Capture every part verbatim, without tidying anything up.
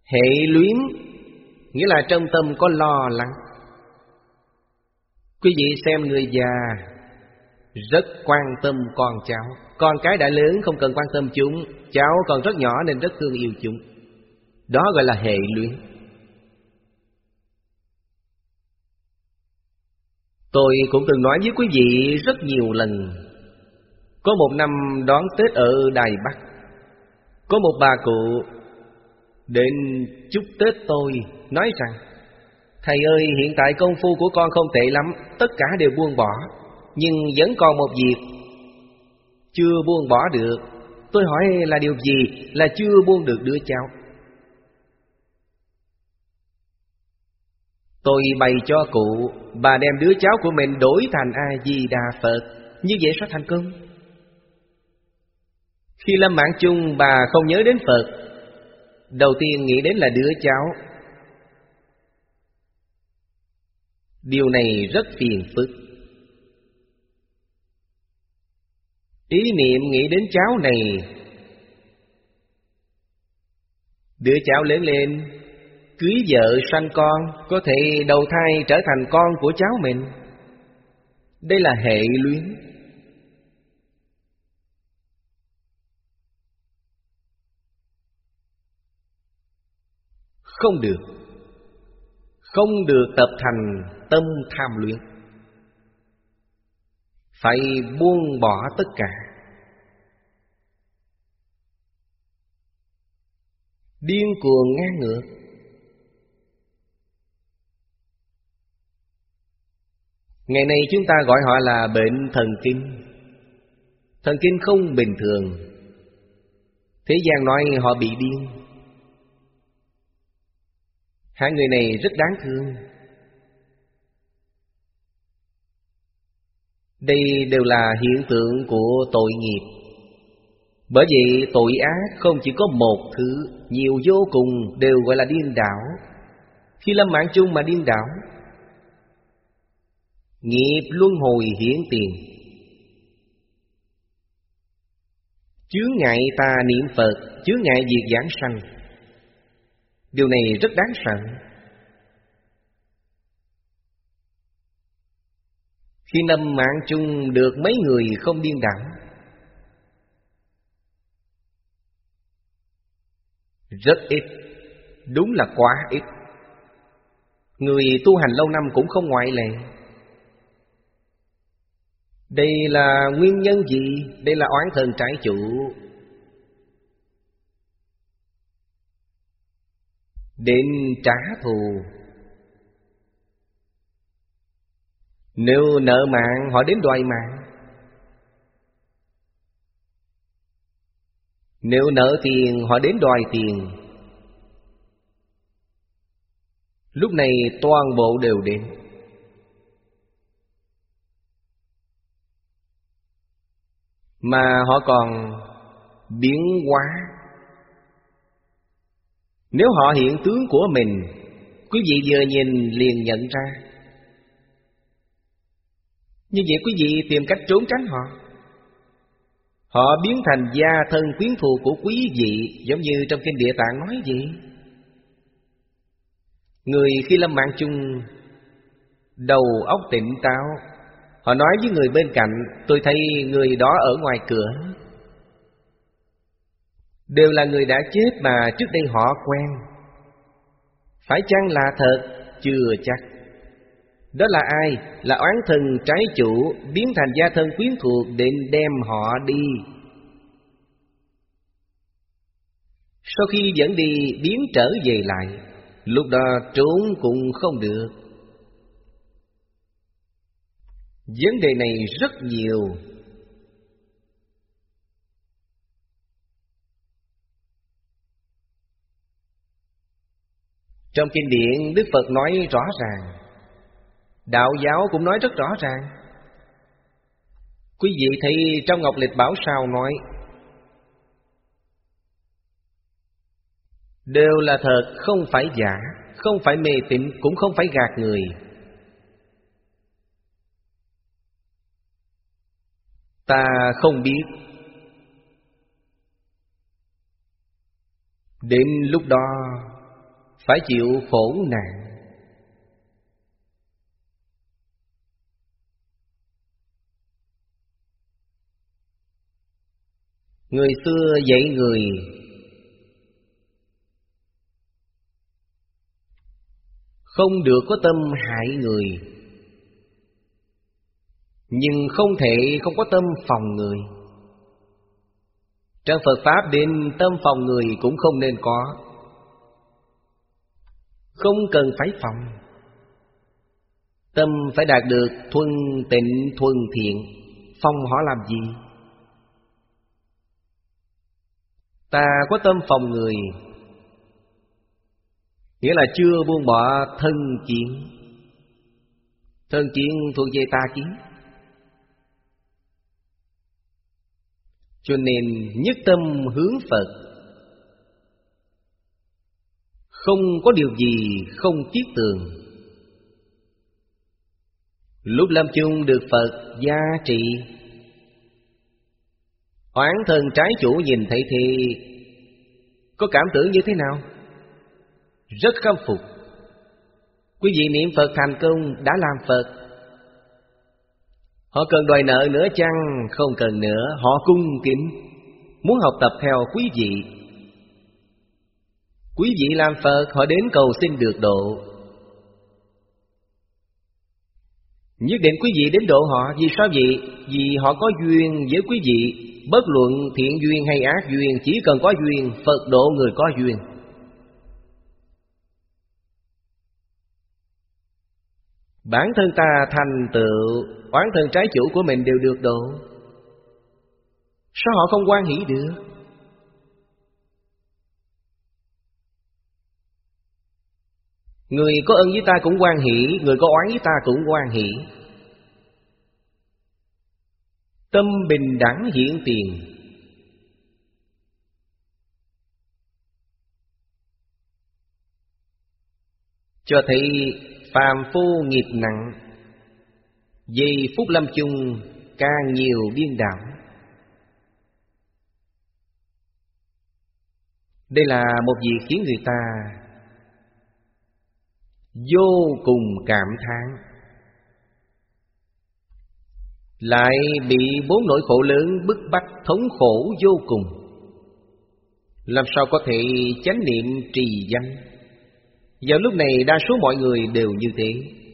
Hệ luyến nghĩa là trong tâm có lo lắng. Quý vị xem người già rất quan tâm con cháu. Con cái đã lớn không cần quan tâm chúng, cháu còn rất nhỏ nên rất thương yêu chúng. Đó gọi là hệ luyến. Tôi cũng từng nói với quý vị rất nhiều lần. Có một năm đón Tết ở Đài Bắc, có một bà cụ đến chúc Tết tôi, nói rằng: thầy ơi, hiện tại công phu của con không tệ lắm, tất cả đều buông bỏ, nhưng vẫn còn một việc chưa buông bỏ được. Tôi hỏi là điều gì? Là chưa buông được đứa cháu. Tôi bày cho cụ, bà đem đứa cháu của mình đổi thành A-di-đà Phật, như vậy sẽ thành công. Khi lâm mạng chung, bà không nhớ đến Phật, đầu tiên nghĩ đến là đứa cháu. Điều này rất phiền phức. Ý niệm nghĩ đến cháu này, đứa cháu lớn lên, cưới vợ sanh con, có thể đầu thai trở thành con của cháu mình. Đây là hệ luyến. Không được. Không được tập thành tâm tham luyện. Phải buông bỏ tất cả. Điên cuồng ngang ngược. Ngày nay chúng ta gọi họ là bệnh thần kinh. Thần kinh không bình thường. Thế gian nói họ bị điên. Hai người này rất đáng thương. Đây đều là hiện tượng của tội nghiệp. Bởi vậy tội ác không chỉ có một thứ, nhiều vô cùng, đều gọi là điên đảo. Khi lâm mạng chung mà điên đảo, nghiệp luân hồi hiển tiền. Chướng ngại ta niệm Phật, chướng ngại việc giảng sanh. Điều này rất đáng sợ. Khi lâm mạng chung được mấy người không điên đảo, rất ít, đúng là quá ít. Người tu hành lâu năm cũng không ngoại lệ. Đây là nguyên nhân gì? Đây là oán thần trái chủ. Đến trả thù. Nếu nợ mạng, họ đến đòi mạng. Nếu nợ tiền, họ đến đòi tiền. Lúc này toàn bộ đều đến. Mà họ còn biến hóa. Nếu họ hiện tướng của mình, quý vị vừa nhìn liền nhận ra. Như vậy quý vị tìm cách trốn tránh họ. Họ biến thành gia thân quyến thù của quý vị, giống như trong kinh Địa Tạng nói vậy. Người khi lâm mạng chung, đầu óc tỉnh táo, họ nói với người bên cạnh: tôi thấy người đó ở ngoài cửa. Đều là người đã chết mà trước đây họ quen. Phải chăng là thật? Chưa chắc. Đó là ai? Là oán thần trái chủ biến thành gia thân quyến thuộc định đem họ đi. Sau khi dẫn đi biến trở về lại, lúc đó trốn cũng không được. Vấn đề này rất nhiều. Trong kinh điển Đức Phật nói rõ ràng, đạo giáo cũng nói rất rõ ràng. Quý vị thấy trong Ngọc Lịch Bảo Sao nói, đều là thật, không phải giả, không phải mê tín, cũng không phải gạt người. Ta không biết. Đến lúc đó phải chịu khổ nạn. Người xưa dạy người không được có tâm hại người, nhưng không thể không có tâm phòng người. Trong Phật Pháp đến tâm phòng người cũng không nên có. Không cần phải phòng. Tâm phải đạt được thuần tịnh thuần thiện. Phòng họ làm gì? Ta có tâm phòng người, nghĩa là chưa buông bỏ thân kiến. Thân kiến thuộc về tà kiến. Cho nên nhất tâm hướng Phật, không có điều gì không chiết tường. Lúc lâm chung được Phật gia trị, oán thân trái chủ nhìn thấy thì có cảm tưởng như thế nào? Rất khâm phục. Quý vị niệm Phật thành công đã làm Phật. Họ cần đòi nợ nữa chăng? Không cần nữa. Họ cung kính, muốn học tập theo quý vị. Quý vị làm Phật, họ đến cầu xin được độ. Nhất định quý vị đến độ họ. Vì sao vậy? Vì họ có duyên với quý vị. Bất luận thiện duyên hay ác duyên, chỉ cần có duyên, Phật độ người có duyên. Bản thân ta thành tựu, oán thân trái chủ của mình đều được độ. Sao họ không hoan hỷ được? Người có ân với ta cũng hoan hỷ, người có oán với ta cũng hoan hỷ. Tâm bình đẳng hiện tiền. Cho thấy phàm phu nghiệp nặng, vì phúc lâm chung càng nhiều điên đảo. Đây là một việc khiến người ta vô cùng cảm thán. Lại bị bốn nỗi khổ lớn bức bách thống khổ vô cùng. Làm sao có thể chánh niệm trì danh? Vào lúc này đa số mọi người đều như thế.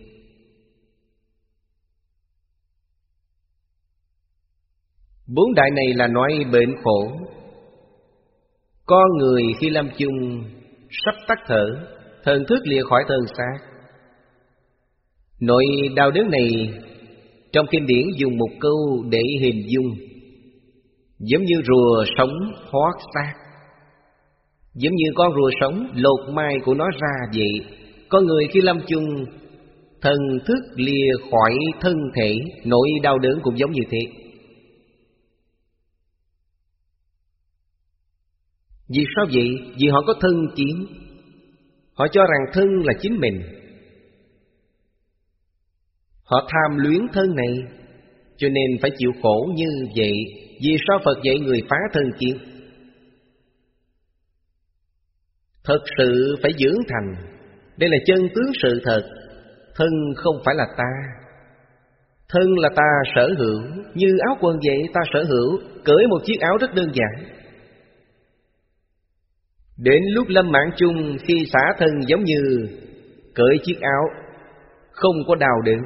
Bốn đại này là nói bệnh khổ. Con người khi lâm chung sắp tắt thở, thần thức lìa khỏi thân xác. Nỗi đau đớn này trong kinh điển dùng một câu để hình dung, giống như rùa sống thoát xác, giống như con rùa sống lột mai của nó ra vậy. Con người khi lâm chung thần thức lìa khỏi thân thể, nỗi đau đớn cũng giống như thế. Vì sao vậy? Vì họ có thân kiến. Họ cho rằng thân là chính mình. Họ tham luyến thân này, cho nên phải chịu khổ như vậy. Vì sao Phật dạy người phá thân kiến? Thật sự phải dưỡng thành. Đây là chân tướng sự thật. Thân không phải là ta. Thân là ta sở hữu. Như áo quần vậy, ta sở hữu. Cởi một chiếc áo rất đơn giản. Đến lúc lâm mãn chung, khi xả thân giống như cởi chiếc áo, không có đau đớn.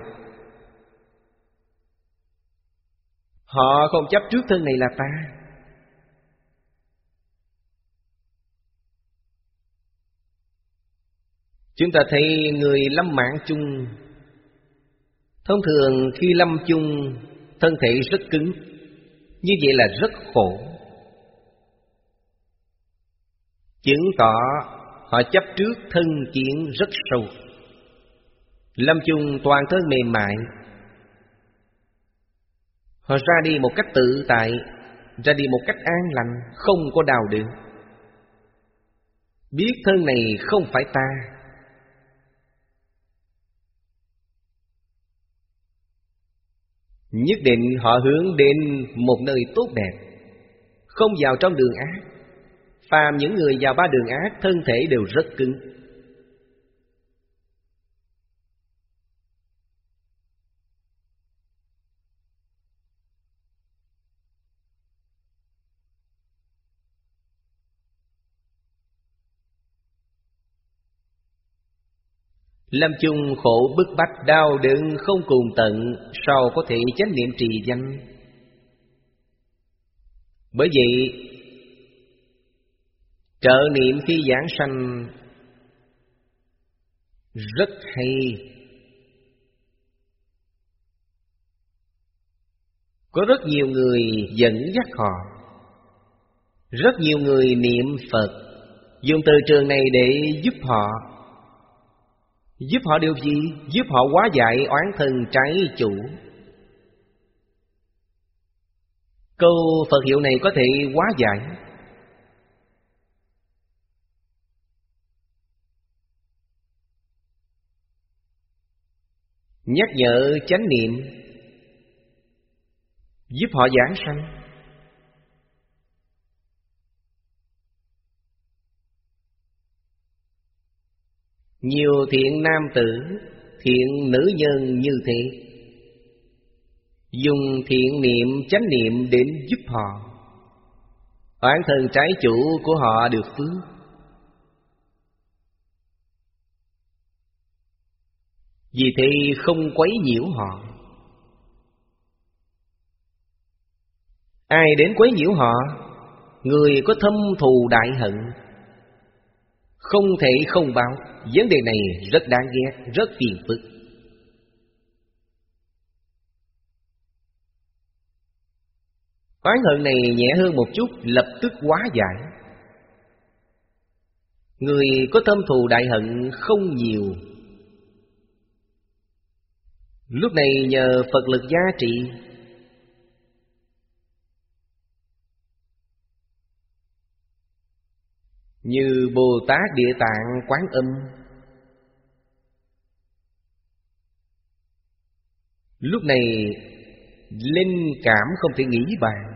Họ không chấp trước thân này là ta. Chúng ta thấy người lâm mãn chung, thông thường khi lâm chung thân thể rất cứng, như vậy là rất khổ. Chứng tỏ họ chấp trước thân kiến rất sâu. Lâm chung toàn thân mềm mại. Họ ra đi một cách tự tại, ra đi một cách an lành, không có đau đớn. Biết thân này không phải ta. Nhất định họ hướng đến một nơi tốt đẹp, không vào trong đường ác. Phàm những người vào ba đường ác, thân thể đều rất cứng. lâm chung khổ bức bách đau đớn không cùng tận, sao có thể chánh niệm trì danh? Bởi vậy trợ niệm khi giảng sanh rất hay. Có rất nhiều người dẫn dắt họ, rất nhiều người niệm Phật, dùng từ trường này để giúp họ. Giúp họ điều gì? Giúp họ hóa giải oán thân trái chủ. Câu Phật hiệu này có thể hóa giải. Nhắc nhở chánh niệm, giúp họ giảng sanh. Nhiều thiện nam tử, thiện nữ nhân như thế, dùng thiện niệm chánh niệm đến giúp họ. Oán thân trái chủ của họ được phước. Vì thế không quấy nhiễu họ. Ai đến quấy nhiễu họ? Người có thâm thù đại hận, không thể không báo. Vấn đề này rất đáng ghét, rất phiền phức. Oán hận này nhẹ hơn một chút, lập tức hóa giải. Người có thâm thù đại hận không nhiều. Lúc này nhờ Phật lực gia trị, như Bồ Tát Địa Tạng Quán Âm, lúc này linh cảm không thể nghĩ bàn.